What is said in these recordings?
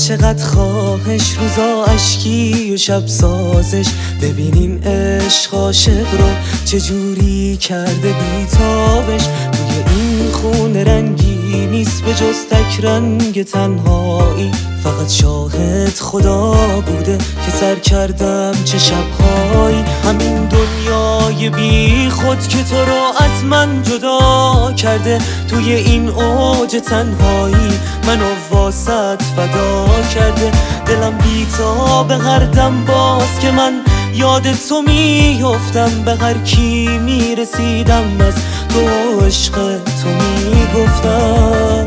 چقدر خواهش، روزا اشکی و شب سازش. ببینین عشق عاشق رو چجوری کرده بیتابش. توی این خونه رنگی نیست به جز تک رنگ تنهایی. فقط شاهد خدا بوده که سر کردم چه شبهایی. همین دنیای بی خود که تو رو از من جدا کرده. توی این اوج تنهایی منو واسط فدا کرده. دلم بیتاب هر دم باز که من یاد تو میافتم. به هر کی میرسیدم از تو عشق تو میگفتم.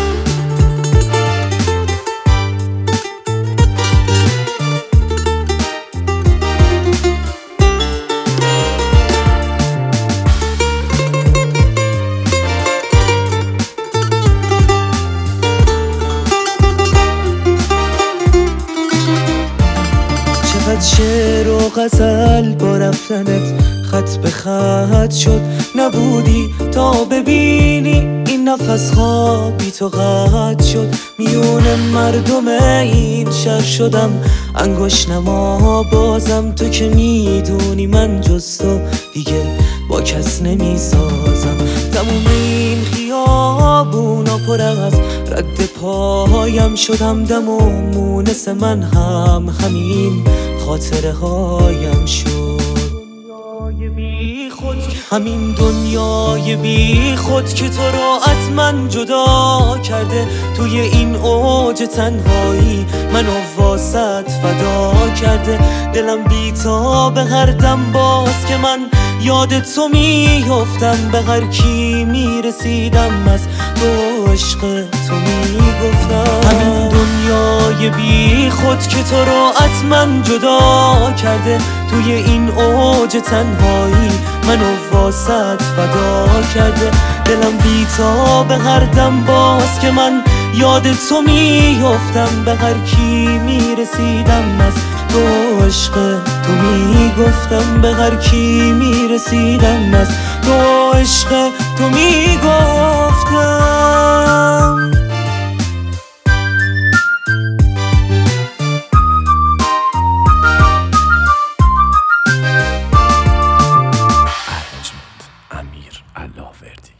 شعر و غزل با رفتنت خط به خط شد. نبودی تا ببینی این نفس ها بی تو قطع شد. میون مردم این شهر شدم انگشت نما بازم. تو که میدونی من جز تو دیگه با کس نمیسازم. تموم این خیابونا پر از رد پایم شدم. دم و مونس من هم همین خاطره هایم شد. همین دنیای بی خود که تو رو از من جدا کرده. توی این اوج تنهایی منو واسط فدا کرده. دلم بیتاب هر دم باز که من یاد تو میافتم. به هر کی میرسیدم از تو عشق تو میگفتم. همین دنیای بی خود که تو رو از من جدا کرده. توی این اوج تنهایی منو واسط فدا کرده. دلم بیتاب هر دم باز که من یاد تو میافتم. به هر کی میرسیدم از تو عشق تو میگفتم. به هر کی میرسیدم از تو عشق تو میگفتم. امیر علاوردی.